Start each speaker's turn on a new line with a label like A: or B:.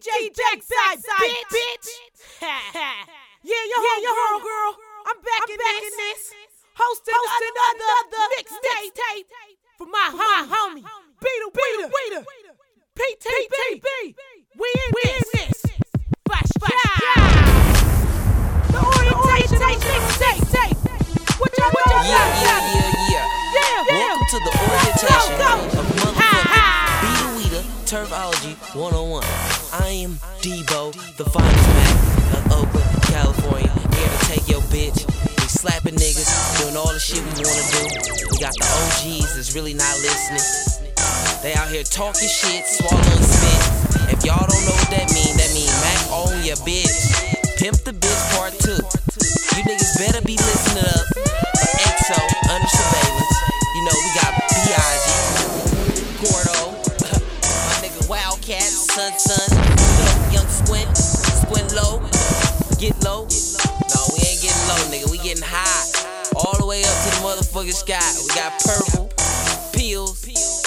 A: DJ Backside, bitch. Yeah, your homegirl. I'm back in this. Hosting another mixtape for my homie. Beater. PTB. We in this. The orientation mixtape. What y'all
B: Yeah. Welcome to the orientation of motherfucking Beater Turfology 101. I am Debo, the finest man of Oakland, California. Here to take your bitch. We slapping niggas, doing all the shit we wanna do. We got the OGs that's really not listening. They out here talking shit, swallowing spit. If y'all don't know what that means Mac on your bitch. Pimp the bitch part 2. You niggas better be listening up for EXO under surveillance. You know we got B.I.G, Gordo, my nigga Wildcat, Sun, Young Squint low, get low. No, we ain't getting low, nigga. We getting high, all the way up to the motherfucking sky. We got purple pills.